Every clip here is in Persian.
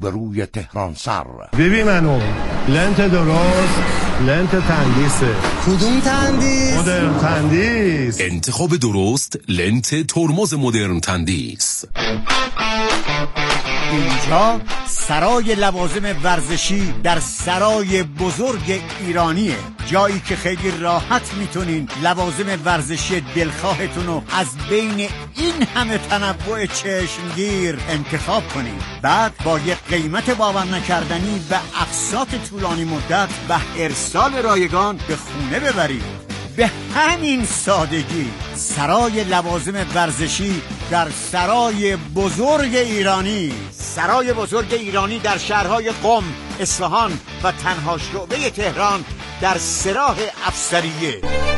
به روی تهران سر. ببین منو لنت درست لنت تندیسه. کدوم تندیس؟ مدرن تندیس. انتخاب درست لنت ترمز مدرن تندیس. اینجا سرای لوازم ورزشی در سرای بزرگ ایرانیه، جایی که خیلی راحت میتونین لوازم ورزشی دلخواهتون رو از بین این همه تنوع چشمگیر انتخاب کنین، بعد با یک قیمت باور نکردنی و اقساط طولانی مدت و ارسال رایگان به خونه ببرید. به همین سادگی سرای لوازم ورزشی در سرای بزرگ ایرانی. سرای بزرگ ایرانی در شهرهای قم، اصفهان و تنها شعبه تهران در سراح افسریه.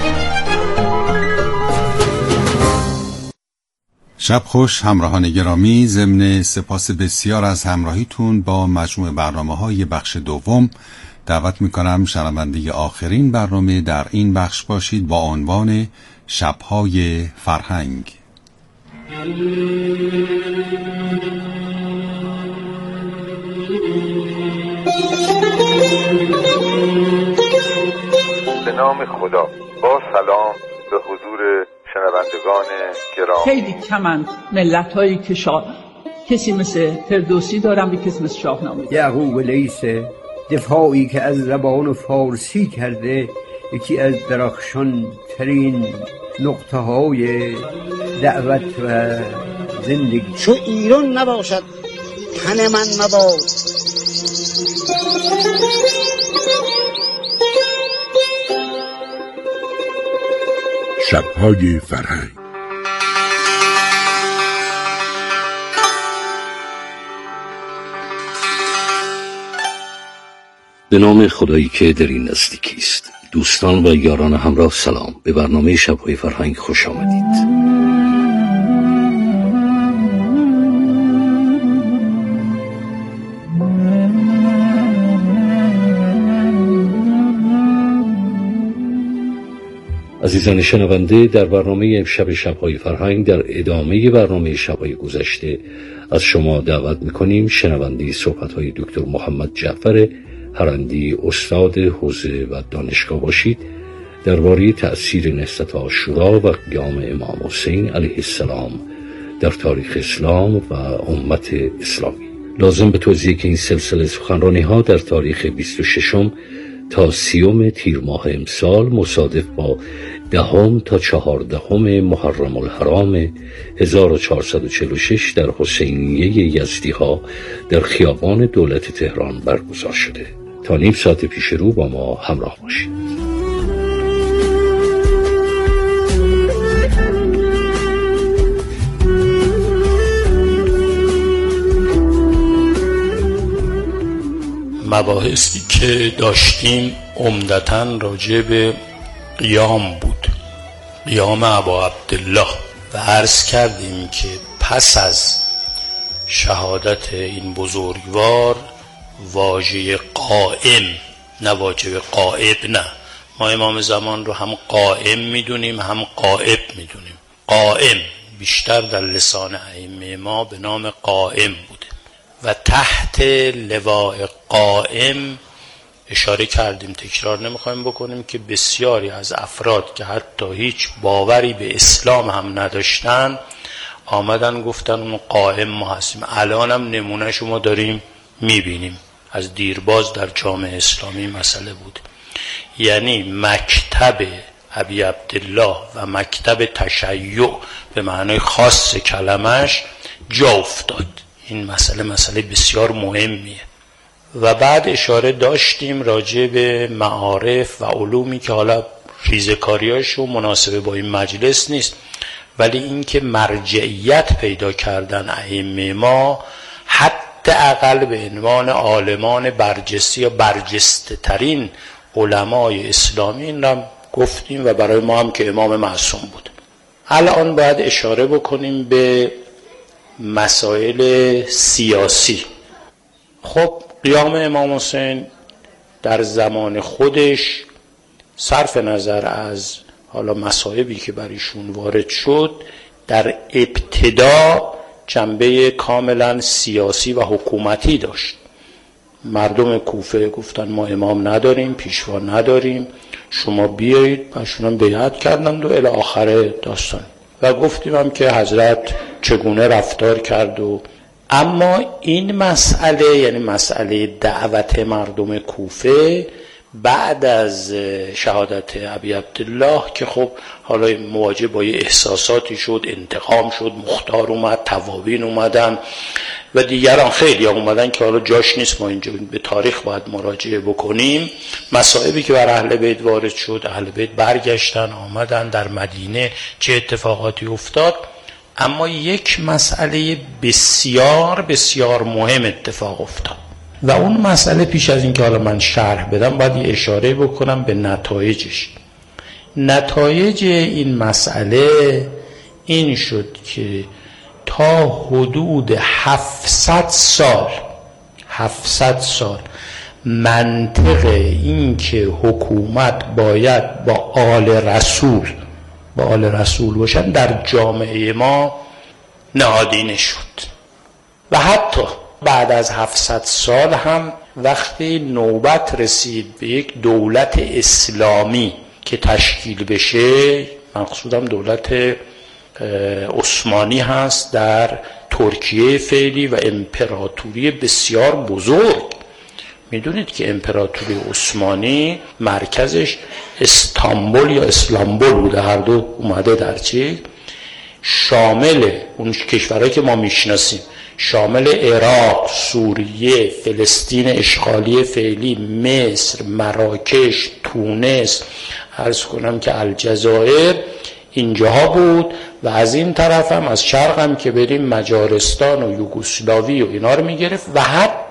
شب خوش همراهان گرامی، ضمن سپاس بسیار از همراهیتون با مجموع برنامه‌های بخش دوم دعوت میکنم شنونده آخرین برنامه در این بخش باشید با عنوان شب‌های فرهنگ. به نام خدا. با سلام به حضور شنوندگان گرامی. خیلی کمند ملت‌هایی که کسی مثل فردوسی دارن و کسی مثل شاهنامه. یعقوب لیث دفاعی که از زبان فارسی کرده یکی از درخشان ترین نقطه های دعوت و زندگی. چو ایران نباشد تن من مباد. شب‌های فرهنگ. به نام خدایی که در این نزدیکی است. دوستان و یاران همراه سلام. به برنامه شب‌های فرهنگ خوش آمدید. عزیزان شنونده، در برنامه امشب شب‌های فرهنگ در ادامه برنامه شب‌های گذشته از شما دعوت می‌کنیم شنونده صحبت‌های دکتر محمد جعفر هرندی، استاد حوزه و دانشگاه باشید درباره تأثیر نهضت عاشورا و قیام امام حسین علیه السلام در تاریخ اسلام و امت اسلامی. لازم به توضیح که این سلسله سخنرانی‌ها در تاریخ 26 تا 30 تیر ماه امسال مصادف با 10 تا 14 محرم الحرام 1446 در حسینیه یزدی‌ها در خیابان دولت تهران برگزار شده. تا نیم ساعت پیش رو با ما همراه باشید. مباحثی که داشتیم عمدتاً راجع به قیام بود، قیام ابا عبدالله، و عرض کردیم که پس از شهادت این بزرگوار واژه قائم، نه واژه قائب، نه، ما امام زمان رو هم قائم میدونیم هم قائب میدونیم. قائم بیشتر در لسان ائمه ما به نام قائم بوده و تحت لواء قائم اشاره کردیم، تکرار نمیخوایم بکنیم، که بسیاری از افراد که حتی هیچ باوری به اسلام هم نداشتن آمدن گفتن اون قائم ما هستیم. الان هم نمونه شما داریم میبینیم، از دیرباز در جامعه اسلامی مسئله بود. یعنی مکتب ابی عبدالله و مکتب تشیع به معنای خاص کلمش جا افتاد. این مسئله بسیار مهمیه. و بعد اشاره داشتیم راجع به معارف و علومی که حالا ریزکاریاشو مناسبه با این مجلس نیست، ولی این که مرجعیت پیدا کردن ائمه ما حتی اقل به عنوان عالمان برجسته یا برجسته ترین علمای اسلامی، این را گفتیم و برای ما هم که امام معصوم بود. الان باید اشاره بکنیم به مسائل سیاسی. خب قیام امام حسین در زمان خودش صرف نظر از حالا مصائبی که بر ایشون وارد شد، در ابتدا جنبه کاملا سیاسی و حکومتی داشت. مردم کوفه گفتن ما امام نداریم، پیشوا نداریم، شما بیایید. باشون بیعت کردند و الی آخر داستان و گفتیم هم که حضرت چگونه رفتار کرد. و اما این مسئله، یعنی مسئله دعوت مردم کوفه بعد از شهادت ابی عبدالله که خب حالا مواجه با یه احساساتی شد، انتقام شد، مختار اومد، توابین اومدن و دیگران خیلی اومدن که حالا جاش نیست ما اینجا به تاریخ باید مراجعه بکنیم. مصائبی که بر اهل بیت وارد شد، اهل بیت برگشتن آمدن در مدینه، چه اتفاقاتی افتاد. اما یک مسئله بسیار بسیار مهم اتفاق افتاد و اون مسئله پیش از این که حالا من شرح بدم باید یه اشاره بکنم به نتایجش. نتایج این مسئله این شد که تا حدود 700 سال منطق این که حکومت باید با آل رسول باشن در جامعه ما نهادینه شد و حتی بعد از 700 سال هم وقتی نوبت رسید به یک دولت اسلامی که تشکیل بشه، مقصودم دولت عثمانی هست در ترکیه فعلی و امپراتوری بسیار بزرگ. میدونید که امپراتوری عثمانی مرکزش استانبول یا اسلامبول بوده، هر دو اومده در چی؟ شامل اون کشورهایی که ما میشناسیم، شامل عراق، سوریه، فلسطین اشغالی فعلی، مصر، مراکش، تونس، عرض کنم که الجزایر، اینجاها بود. و از این طرف هم از شرق هم که بریم مجارستان و یوگسلاوی و اینا رو میگرفت و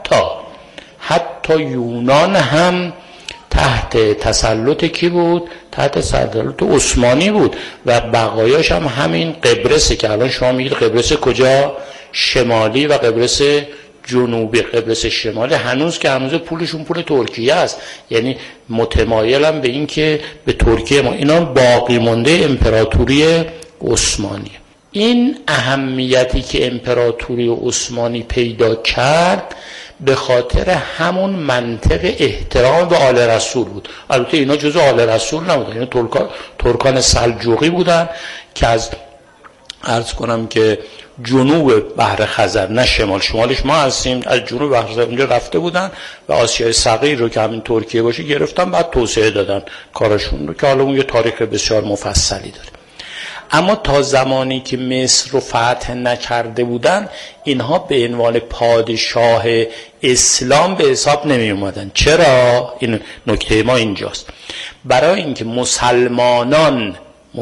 حتی یونان هم تحت تسلط کی بود؟ تحت تسلط عثمانی بود و بقایاش هم همین قبرسه که الان شما میگید قبرس کجا؟ شمالی و قبرس جنوبی. قبرس شمالی هنوز پولشون پول ترکیه است، یعنی متمایلم به این که به ترکیه ما اینا باقی مونده امپراتوری عثمانی. این اهمیتی که امپراتوری عثمانی پیدا کرد به خاطر همون منطق احترام به آل رسول بود. البته اینا جزء آل رسول نبودن، اینا ترکان سلجوقی بودن که از عرض کنم که جنوب بحر خزر، نه شمالش ما هستیم، از جنوب بحر خزر اونجا رفته بودن و آسیای صغیر رو که همین ترکیه باشه گرفتن، بعد توسعه دادن کارشون رو که حالا اون یه تاریخ بسیار مفصلی داره. اما تا زمانی که مصر رو فتح نکرده بودن اینها به عنوان پادشاه اسلام به حساب نمی اومدن. چرا؟ این نکته ما اینجاست. برای اینکه مسلمانان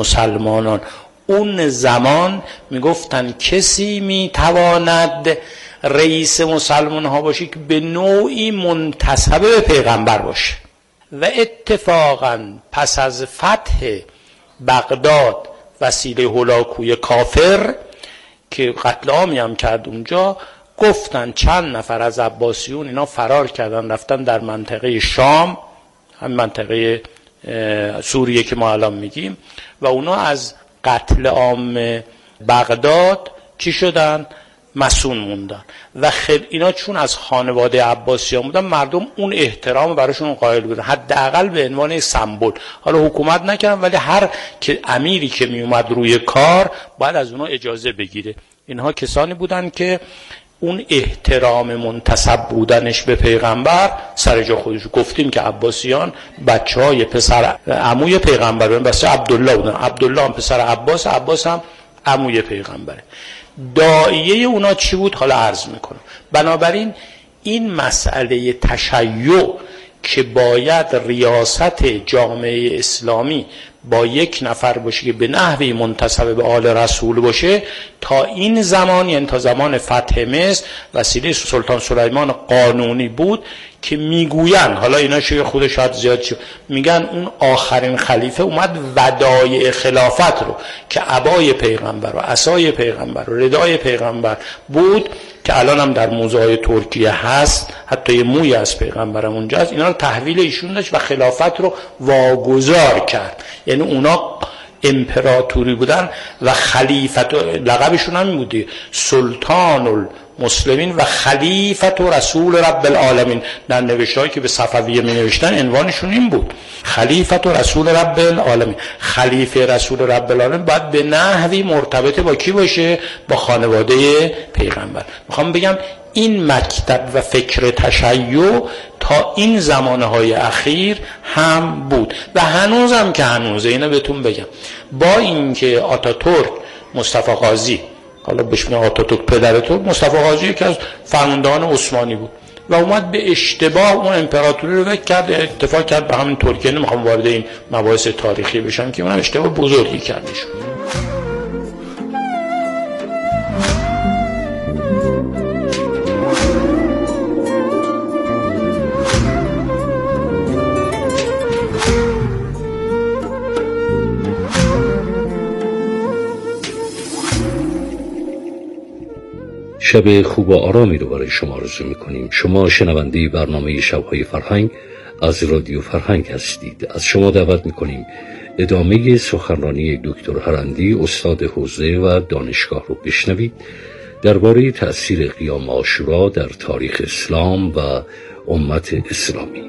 اون زمان میگفتن کسی میتواند رئیس مسلمان ها باشه که به نوعی منتسب به پیغمبر باشه و اتفاقا پس از فتح بغداد وسیله هولاکوی کافر که قتل عامی هم کرد اونجا، گفتن چند نفر از عباسیون اینا فرار کردن رفتن در منطقه شام، هم منطقه سوریه که ما الان میگیم، و اونا از قتل عام بغداد چی شدن؟ مسئول موندن و خیلی اینا چون از خانواده عباسیان بودن مردم اون احترام براشون قائل بودن، حداقل به عنوان سمبل. حالا حکومت نکردن ولی هر که امیری که می اومد روی کار باید از اونا اجازه بگیره. اینها کسانی بودن که اون احترام منتسب بودنش به پیغمبر سر جا خودش. گفتیم که عباسیان بچهای پسر عموی پیغمبر بودن، بس عبدالله بودن، عبدالله هم پسر عباس، عباس هم عموی پیغمبره. داعیه اونا چی بود؟ حالا عرض میکنم. بنابراین این مسئله تشیع که باید ریاست جامعه اسلامی با یک نفر باشه که به نحوی منتسب به آل رسول باشه، تا این زمان یعنی تا زمان فتح مصر وسیله سلطان سلیمان قانونی بود که میگوین، حالا اینا شیعه خود شاید زیاد شد، میگن اون آخرین خلیفه اومد ودایع خلافت رو که عبای پیغمبر و عصای پیغمبر و ردای پیغمبر بود که الان هم در موزه‌های ترکیه هست، حتی یه موی از پیغمبرم اونجا هست، اینا رو تحویل ایشون داشت و خلافت رو واگذار کرد. یعنی اونا امپراتوری بودن و خلیفت، لقبشون هم بوده سلطان المسلمین و خلیفت و رسول رب العالمین. در نوشته‌هایی که به صفویه می نوشتن عنوانشون این بود، خلیفت و رسول رب العالمین. خلیفه رسول رب العالمین باید به نحوی مرتبط با کی باشه؟ با خانواده پیغمبر. میخوام بگم این مکتب و فکر تشیع تا این زمانهای اخیر هم بود و هنوز هم که هنوزه. اینو بهتون بگم، با اینکه آتاتورک مصطفی قاضی، حالا بهش میگن آتاتورک پدر ترک، مصطفی قاضی یکی از فرماندهان عثمانی بود و اومد به اشتباه اون امپراتوری رو وک کرد، اتفاق کرد به همین ترکیه. نمیخوام وارد این مباحث تاریخی بشم که اون اشتباه بزرگی کردش. شب خوب و آرامی رو برای شما آرزو می‌کنیم. شما شنونده برنامه شب‌های فرهنگ از رادیو فرهنگ هستید. از شما دعوت می‌کنیم ادامه سخنرانی دکتر هرندی، استاد حوزه و دانشگاه رو بشنوید درباره تأثیر قیام عاشورا در تاریخ اسلام و امت اسلامی.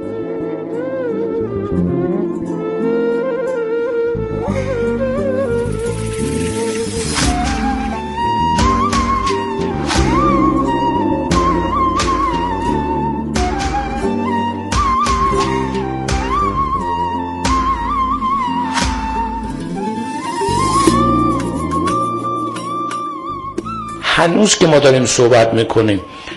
هنوز که ما داریم صحبت میکنیم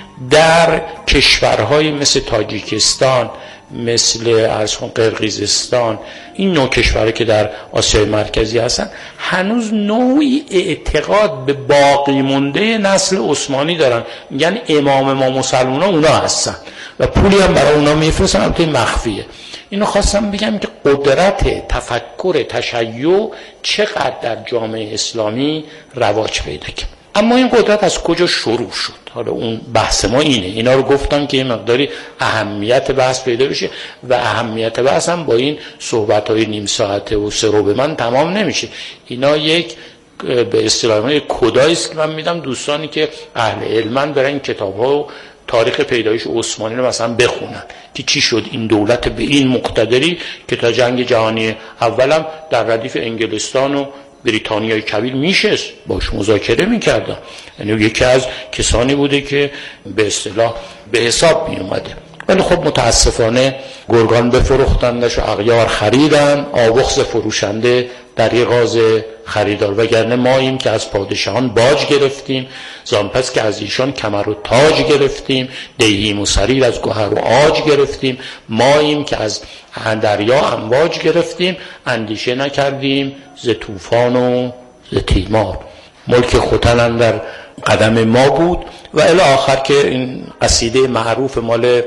در کشورهای مثل تاجیکستان، مثل قرقیزستان، این نوع کشورها که در آسیای مرکزی هستن، هنوز نوعی اعتقاد به باقی مونده نسل عثمانی دارن. میگن امام ما مسلمان ها اونا هستن و پولی هم برای اونا میفرستن، البته مخفیه. اینو خواستم بگم که قدرت تفکر تشیع چقدر در جامعه اسلامی رواج پیدا کرد. اما این قدرت از کجا شروع شد؟ حالا اون بحث ما اینه. اینا رو گفتم که یه مقداری اهمیت بحث پیدا بشه و اهمیت بحث هم با این صحبت‌های نیم ساعته و سه ربع من تمام نمیشه. اینا یک به اصطلاح کدایی است که من میدم دوستانی که اهل علمن برن این کتاب‌ها و تاریخ پیدایش عثمانی رو مثلا بخونن که چی شد این دولت به این مقتدری که تا جنگ جهانی اولم در ردیف انگلستان و بریتانیای کبیر میشست باش مذاکره میکردن. یعنی یکی از کسانی بوده که به اصطلاح به حساب میومده. ولی خب متاسفانه گرگان بفروختندش و اغیار خریدن، آوخز فروشنده دریغاز خریدار. وگرنه ماییم که از پادشاهان باج گرفتیم، زانپس که از ایشان کمر و تاج گرفتیم، دیهیم و سریر از گوهر و عاج گرفتیم. ماییم که از دریا امواج گرفتیم، اندیشه نکردیم ز طوفان و ز تیمار. ملک ختن در قدم ما بود و الی آخر که این قصیده معروف مال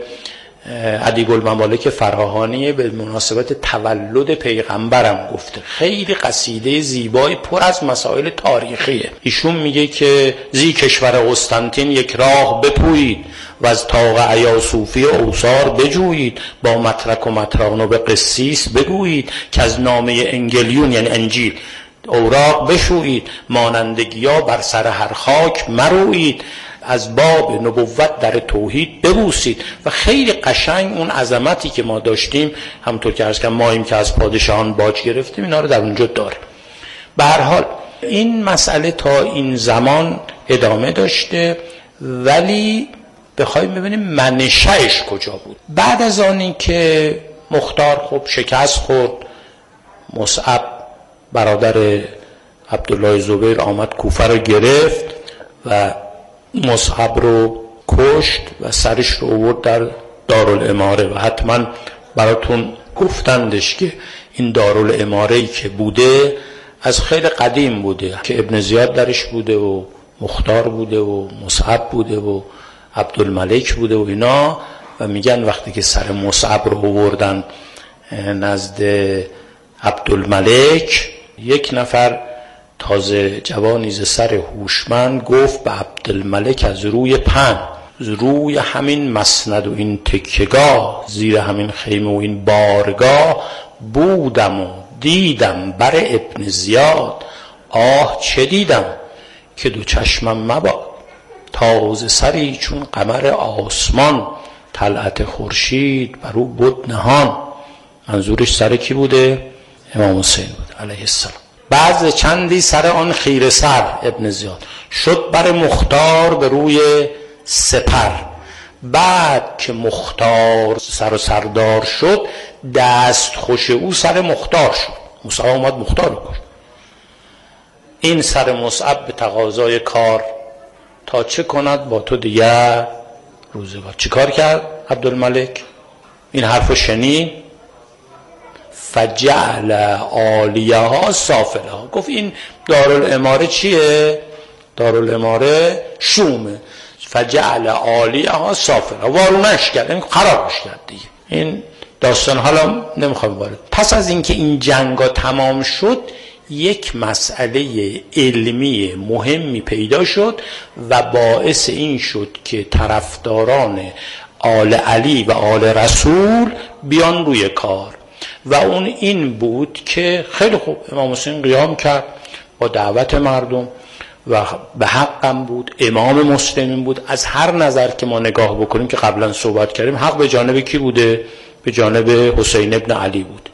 ادیب الممالک فراهانی به مناسبت تولد پیغمبرم گفته. خیلی قصیده زیبای پر از مسائل تاریخیه. ایشون میگه که زی کشور قسطنطین یک راه بپویید و از طاق ایاصوفی اوصار بجویید، با مترک و متران و به قسیس بگویید که از نامه انگلیون یعنی انجیل اوراق بشویید، مانندگیا بر سر هر خاک مرویید، از باب نبوت در توحید ببوسید. و خیلی قشنگ اون عظمتی که ما داشتیم، همونطور که عرض کردم ماییم که از پادشاهان باج گرفتیم، اینا رو در اونجا داره. به هر حال این مسئله تا این زمان ادامه داشته، ولی بخوایم ببینیم منشأش کجا بود. بعد از آنی که مختار خب شکست خورد، مصعب برادر عبدالله زبیر آمد کوفه رو گرفت و مصعب رو کشت و سرش رو آورد در دارالاماره. و حتما براتون گفتندش که این دارالاماره‌ای که بوده از خیلی قدیم بوده، که ابن زیاد درش بوده و مختار بوده و مصعب بوده و عبدالملک بوده و اینا. و میگن وقتی که سر مصعب رو آوردن نزد عبدالملک، یک نفر تازه جوانی ز سر هوشمند گفت به عبدالملک از روی روی همین مسند و این تکیگاه، زیر همین خیمه و این بارگاه، بودم و دیدم بر ابن زیاد، آه چه دیدم که دو چشمم مباد. تازه سری چون قمر آسمان، طلعت خورشید بر او بود نهان. منظورش سر کی بوده؟ امام حسین بود علیه السلام. بعد چندی سر آن خیره سر ابن زیاد، شد بر مختار به روی سپر. بعد که مختار سر و سردار شد، دست خوش او سر مختار شد. مصعب اومد مختار رو کشت. این سر مصعب به تقاضای کار، تا چه کند با تو دیگر روزگار. چی کار کرد عبدالملک؟ این حرفو شنید، فجعل عالیها سافلها. گفت این دارالاماره چیه؟ دارالاماره شومه. فجعل عالیها سافلها، وارونش کرد، این خرابش کرد دیگه. این داستان حالا نمیخوام وارد. پس از اینکه این جنگا تمام شد، یک مسئله علمی مهمی پیدا شد و باعث این شد که طرفداران آل علی و آل رسول بیان روی کار و اون این بود که خیلی خوب امام حسین قیام کرد با دعوت مردم و به حقم بود، امام مسلمین بود. از هر نظر که ما نگاه بکنیم که قبلا صحبت کردیم، حق به جانب کی بوده؟ به جانب حسین ابن علی بود.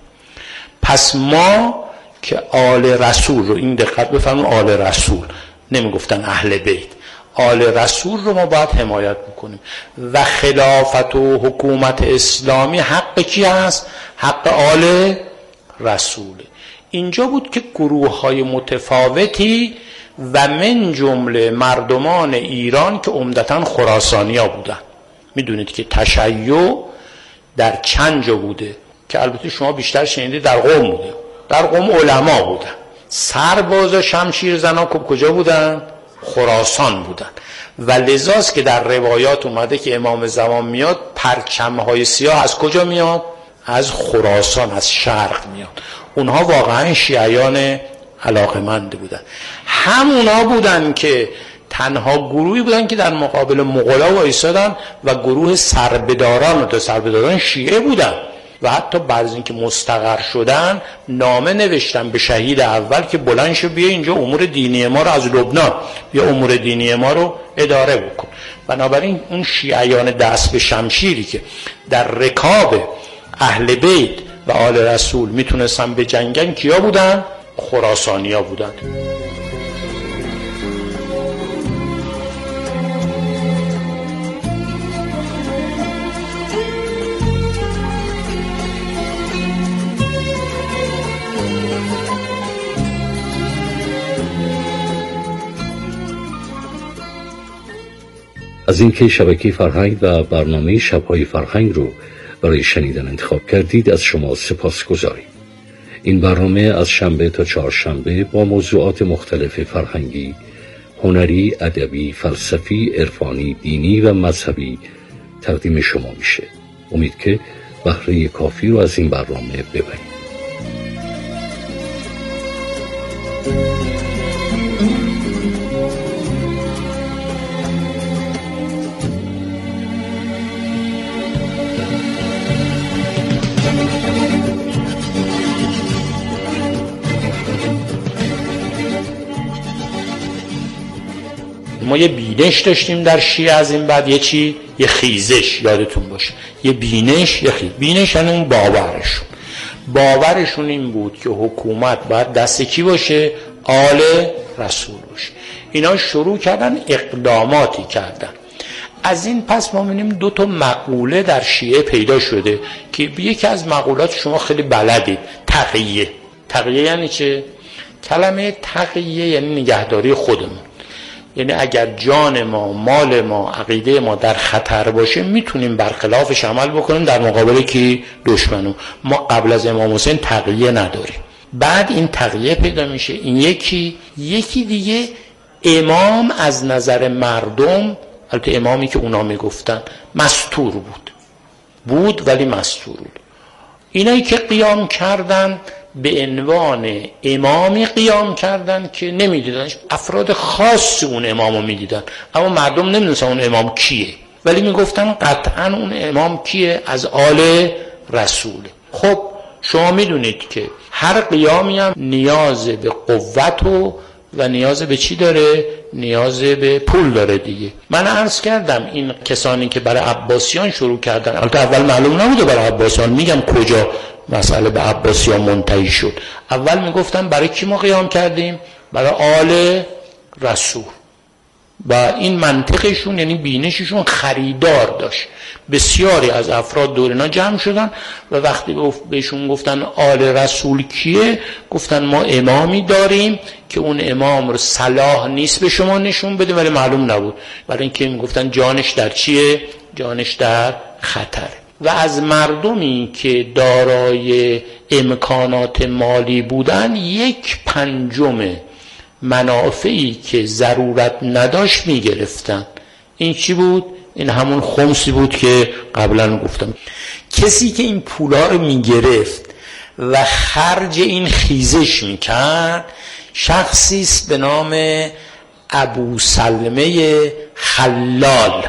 پس ما که آل رسول رو، این دقت بفرمایید، آل رسول نمیگفتن اهل بیت، آل رسول رو ما باید حمایت بکنیم و خلافت و حکومت اسلامی حق کی هست؟ حق آل رسوله. اینجا بود که گروه های متفاوتی و من جمله مردمان ایران که عمدتاً خراسانی ها بودن. میدونید که تشیع در چند جا بوده که البته شما بیشتر شنیدید در قم بوده. در قم علما بودن، سرباز و شمشیر زنا کجا بودن؟ خراسان بودن. و لذاست که در روایات اومده که امام زمان میاد، پرچمهای سیاه از کجا میاد؟ از خراسان، از شرق میاد. اونها واقعا شیعیان علاقمند بودن. همونا بودن که تنها گروهی بودن که در مقابل مغولا وایسادن و گروه سربداران شیعه بودن و حتی بعد از اینکه مستقر شدن نامه نوشتن به شهید اول که بلند شو بیا اینجا امور دینی ما رو از لبنان، بیا امور دینی ما رو اداره بکن. بنابراین اون شیعیان دست به شمشیری که در رکاب اهل بیت و آل رسول میتونستن به جنگن کیا بودن؟ خراسانی ها بودن. از اینکه شبکه فرهنگ و برنامه شب‌های فرهنگ رو برای شنیدن انتخاب کردید از شما سپاسگزاریم. این برنامه از شنبه تا چهارشنبه با موضوعات مختلف فرهنگی، هنری، ادبی، فلسفی، عرفانی، دینی و مذهبی تقدیم شما میشه. امید که بهره کافی رو از این برنامه ببرید. ما یه بینش داشتیم در شیعه از این بعد یه خیزش، یادتون باشه، یه بینش، بینش یعنی اون باورشون این بود که حکومت باید دست کی باشه؟ آل رسول باشه. اینا شروع کردن اقداماتی کردن. از این پس ما می‌بینیم 2 مقوله در شیعه پیدا شده که یکی از مقولات شما خیلی بلدید، تقیه یعنی چه؟ کلمه تقیه یعنی نگهداری خودمون. یعنی اگر جان ما، مال ما، عقیده ما در خطر باشه میتونیم برخلافش عمل بکنیم در مقابل کی؟ دشمنو. ما قبل از امام حسین تقیه نداریم. بعد این تقیه پیدا میشه. این یکی دیگه امام از نظر مردم، البته امامی که اونا میگفتن مستور بود ولی مستور بود. اینایی که قیام کردن به عنوان امامی قیام کردن که نمیدیدنش، افراد خاص اون امامو میدیدن اما مردم نمیدونستن اون امام کیه، ولی میگفتن قطعا اون امام کیه؟ از آل رسوله. خب شما میدونید که هر قیامی هم نیاز به قوت و نیاز به چی داره؟ نیاز به پول داره دیگه. من عرض کردم این کسانی که برای عباسیان شروع کردن، البته اول معلوم نبوده برای عباسیان، میگم کجا مسئله به عباسیان منتهی شد. اول میگفتن برای کی ما قیام کردیم؟ برای آل رسول. و این منطقشون یعنی بینششون خریدار داشت. بسیاری از افراد دور اینا جمع شدن و وقتی بهشون گفتن آل رسول کیه، گفتن ما امامی داریم که اون امام رو صلاح نیست به شما نشون بده، ولی معلوم نبود، برای اینکه میگفتن جانش در چیه؟ جانش در خطر. و از مردمی که دارای امکانات مالی بودن 1/5 منافعی که ضرورت نداشت میگرفتن. این چی بود؟ این همون خمسی بود که قبلا گفتم. کسی که این پولا رو میگرفت و خرج این خیزش میکرد شخصی است به نام ابو سلمه خلال.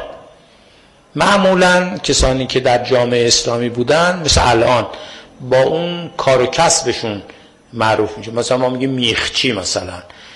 معمولا کسانی که در جامعه اسلامی بودن مثل الان با اون کار و کسبشون معروف میشه. مثلا ما میگیم میخچی، مثلا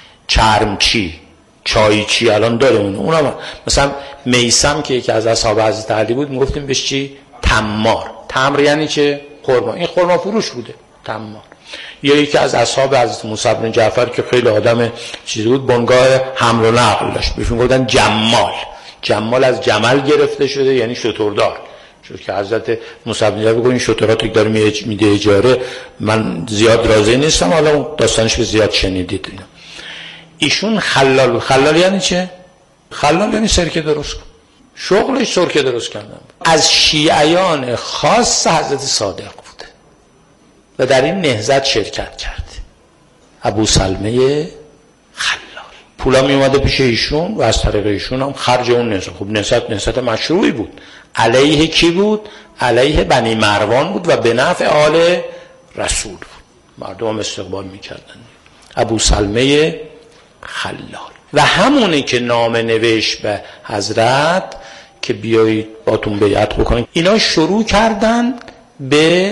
چرمچی، چایچی، الان داره اونم. مثلا میسم که یکی از اصحاب حضرت علی بود میگفتیم بهش چی؟ تمار. تمر یعنی چه؟ خرما. این خرما فروش بوده، تمار. یا یکی از اصحاب حضرت موسی بن جعفر که خیلی آدم چیزی بود، بنگاه حمل و نقل داشت، بهشون گفتن جمال. جمال از جمل گرفته شده یعنی شتردار. چون که حضرت موسی بن جعفر گفت این شتراتی که داره میده اجاره من زیاد راضی نیستم، حالا داستانش به زیاد شنیدید. ایشون خلال. خلال یعنی چه؟ خلال یعنی سرکه درست کن. شغلش سرکه درست کردن. از شیعیان خاص حضرت صادق بوده و در این نهضت شرکت کرده. ابو سلمه خلال. پولا می اومده پیش ایشون و از طریق ایشون هم خرج اون نهضت. خب نهضت مشروعی بود. علیه کی بود؟ علیه بنی مروان بود و به نفع آل رسول بود. مردم هم استقبال میکردن. ابو سلمه خلال. و همونه که نامه نوشت به حضرت که بیایید باتون بیعت بکنید. اینا شروع کردن به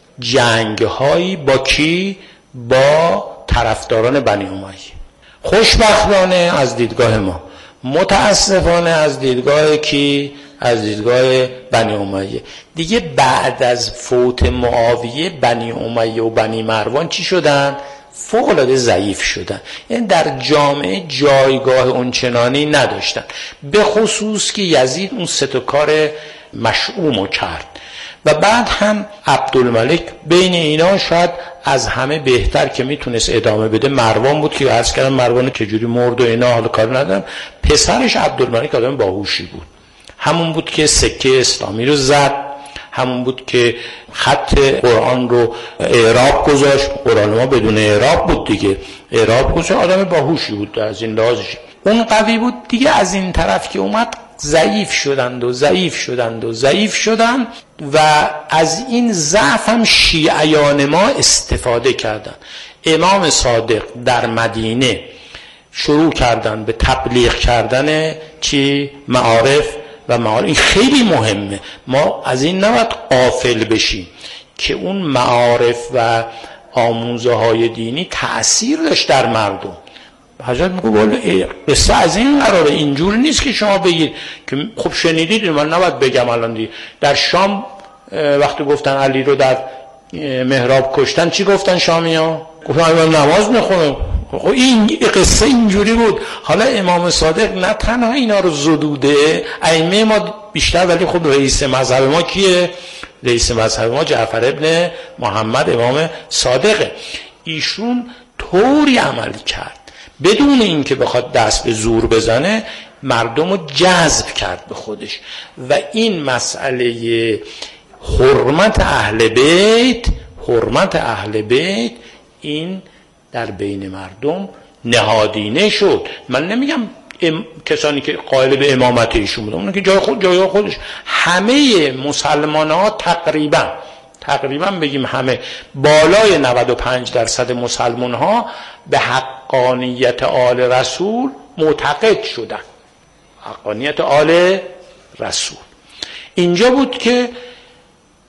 جنگ‌هایی با کی؟ با طرفداران بنی امیه. خوشبختانه از دیدگاه ما، متاسفانه از دیدگاه کی؟ از دیدگاه بنی امیه. دیگه بعد از فوت معاویه بنی امیه و بنی مروان چی شدن؟ فوق‌العاده ضعیف شدن. یعنی در جامعه جایگاه اونچنانی نداشتن، به خصوص که یزید اون 3 کار مشؤومو کرد. و بعد هم عبدالملک بین اینا شاید از همه بهتر که میتونست ادامه بده مروان بود که عرض کردم مروان چجوری مرد و اینا حالا کار ندارم. پسرش عبدالملک آدم باهوشی بود، همون بود که سکه اسلامی رو زد، همون بود که خط قرآن رو اعراب گذاشت. قرآن ما بدون اعراب بود دیگه، اعراب گذاشت. آدم باهوشی بود از این لحاظش. اون قوی بود دیگه. از این طرف که اومد ضعیف شدند و از این ضعف هم شیعیان ما استفاده کردند. امام صادق در مدینه شروع کردن به تبلیغ کردن چی؟ معارف و معارف. این خیلی مهمه، ما از این نباید غافل بشیم که اون معارف و آموزه های دینی تأثیر داشت در مردم. حضرت میگه والا قصه از این قراره، اینجور نیست که شما بگید که خب شنیدید. من نباید بگم الان دیگه. در شام وقتی گفتن علی رو در محراب کشتن چی گفتن شامی‌ها؟ گفتن من نماز میخونم. خب این قصه اینجوری بود. حالا امام صادق نه تنها اینا رو زدوده، ائمه ما بیشتر، ولی خب رئیس مذهب ما کیه؟ رئیس مذهب ما جعفر ابن محمد امام صادقه. ایشون طوری عمل کرد بدون اینکه بخواد دست به زور بزنه، مردم رو جذب کرد به خودش. و این مسئله حرمت اهل بیت این در بین مردم نهادینه شد. من نمیگم کسانی که قائل به امامت ایشون بودن، اون که جای خودش، همه مسلمان ها تقریبا بگیم همه، بالای 95% مسلمان ها به حقانیت آل رسول معتقد شدن. حقانیت آل رسول. اینجا بود که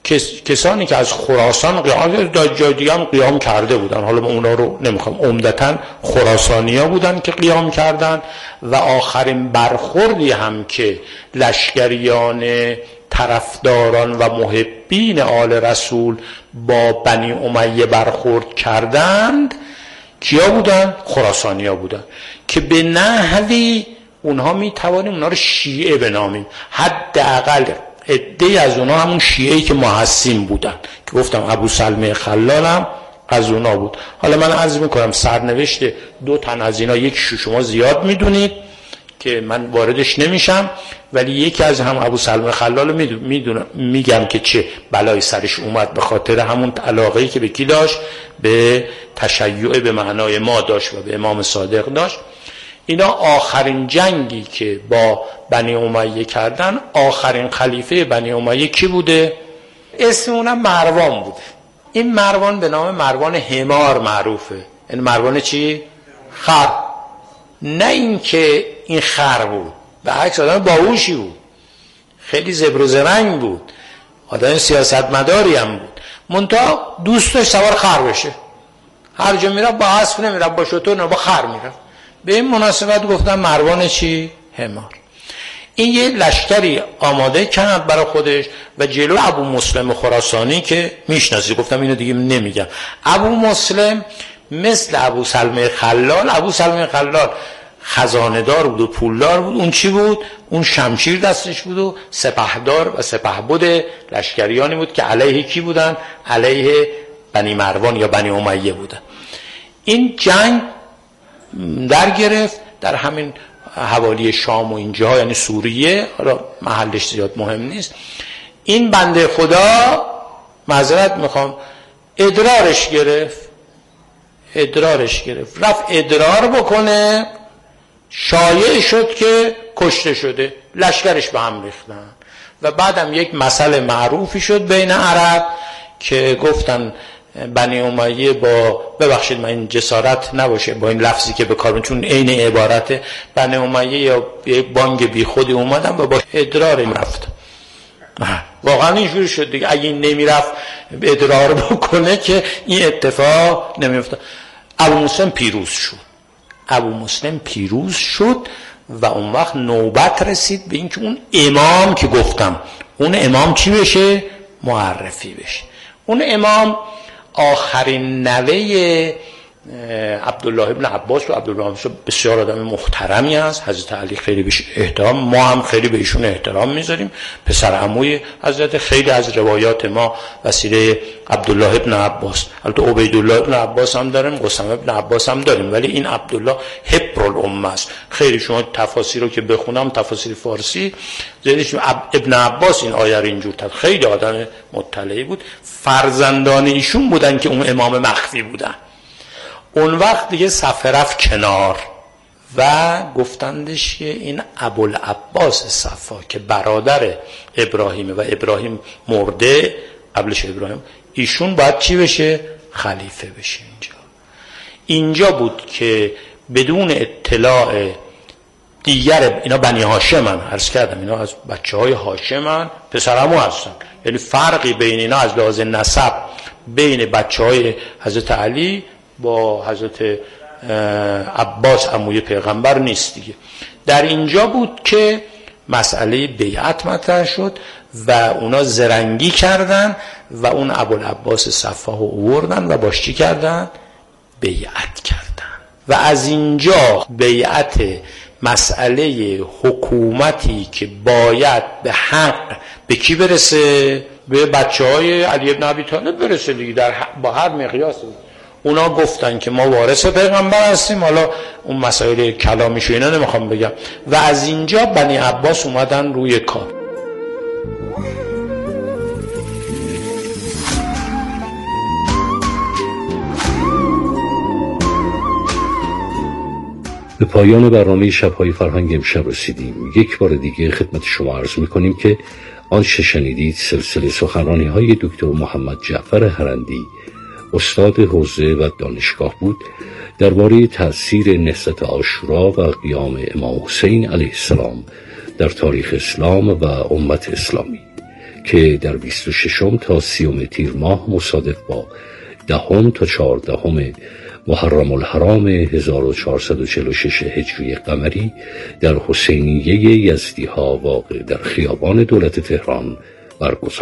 کسانی که از خراسان قیام جای دیگه هم قیام کرده بودن، حالا من اونا رو نمیخوام، عمدتاً خراسانی‌ها بودن که قیام کردن. و آخرین برخوردی هم که لشکریان طرفداران و محبین آل رسول با بنی امیه برخورد کردند کیا بودن؟ خراسانی‌ها بودن که به نحوی اونها میتوانیم اونها رو شیعه بنامیم. حداقل عده‌ای از اونها همون شیعه‌ای که محسن بودن که گفتم ابو سلمه خلال هم از اونها بود. حالا من عرض میکنم سرنوشت 2 تن از اینا، یک شما زیاد میدونید که من واردش نمیشم، ولی یکی از هم ابو سلمه خلال میدونم، میگم که چه بلای سرش اومد به خاطر همون علاقه‌ای که به کی داشت، به تشیع به معنای ما داشت و به امام صادق داشت. اینا آخرین جنگی که با بنی امیه کردن، آخرین خلیفه بنی امیه کی بوده؟ اسم اونم مروان بوده. این مروان به نام مروان حمار معروفه. این مروان چی؟ خر. نه این که این خر بود، به عکس آدم باهوشی بود، خیلی زبر و زرنگ بود، آدم سیاستمداری هم بود، منتها دوست داشت سوار خر بشه. هر جا میره با اسب نمیره، با شتر نه، با خر میره. به این مناسبت گفتم مروان چی؟ حمار. این یه لشکری آماده کرد برای خودش و جلو ابو مسلم خراسانی که میشناسی، گفتم اینو دیگه نمیگم، ابو مسلم مثل ابو سلمه خلال، ابو سلمه خلال خزانه دار بود و پولدار بود، اون چی بود؟ اون شمشیر دستش بود و سپهدار و سپهبد لشکریانی بود که علیه کی بودن؟ علیه بنی مروان یا بنی امیه بودن. این جنگ در گرفت در همین حوالی شام و اینجا، یعنی سوریه، حالا محلش زیاد مهم نیست. این بنده خدا، معذرت میخوام، ادرارش گرفت، رفت ادرار بکنه، شایع شد که کشته شده، لشکرش به هم ریختن و بعدم یک مسئله معروفی شد بین عرب که گفتن بنی امیه با، ببخشید من این جسارت نباشه با این لفظی که به کار میبرم چون عین عبارت، بنی امیه یا یک بانگ بی خودی اومدن و با ادرار رفت. واقعا اینجوری شد دیگه، اگه این نمیرفت ادرار بکنه که این اتفاق نمیفته. ابو مسلم پیروز شد و اون وقت نوبت رسید به اینکه اون امام که گفتم، اون امام چی بشه؟ معرفی بشه. اون امام آخرین نوه عبدالله ابن عباس و عبدالله ابن بسیار آدم محترمی است. حضرت علی خیلی بهش احترام، ما هم خیلی به ایشون احترام میذاریم. پسر عموی حضرت، خیلی از روایات ما وسیله عبدالله ابن عباس، البته عبیدالله ابن عباس هم داریم، قاسم ابن عباس هم داریم، ولی این عبدالله حبر الامه است. خیلی شما تفاسیر رو که بخونم، تفاسیر فارسی، زیرش ابن عباس این آیه رو اینجور تد، خیلی آدم مطلعی بود. فرزندان ایشون بودن که اون امام مخفی بودن. اون وقت دیگه صفحه رفت کنار و گفتندش که این ابوالعباس صفا که برادر ابراهیمه و ابراهیم مرده قبلش ابراهیم، ایشون باید چی بشه؟ خلیفه بشه. اینجا بود که بدون اطلاع دیگر، اینا بنی هاشمن، عرض کردم اینا از بچه های هاشمن، پسرمو هستن، یعنی فرقی بین اینا از لحاظ نسب بین بچه های حضرت علی با حضرت عباس عموی پیغمبر نیست دیگه. در اینجا بود که مسئله بیعت مطرح شد و اونا زرنگی کردن و اون ابوالعباس صفاح رو آوردن و باش چی کردن؟ بیعت کردن. و از اینجا بیعت مسئله حکومتی که باید به حق به کی برسه؟ به بچه های علی ابن ابی طالب برسه دیگه، با هر مقیاس. اونا گفتن که ما وارث پیغمبر هستیم، حالا اون مسائل کلامیشو اینا نمیخوام بگم. و از اینجا بنی عباس اومدن روی کار. به پایان برنامه شب‌های فرهنگ امشب رسیدیم. یک بار دیگه خدمت شما عرض می‌کنیم که آنچه شنیدید سلسله سخنرانی‌های دکتر محمد جعفر هرندی، استاد حوزه و دانشگاه بود، درباره تأثیر نهضت عاشورا و قیام امام حسین علیه السلام در تاریخ اسلام و امت اسلامی که در 26 تا 30 تیر ماه مصادف با 10 تا 14 محرم الحرام 1446 هجری قمری در حسینیه یزدیها واقع در خیابان دولت تهران برگزار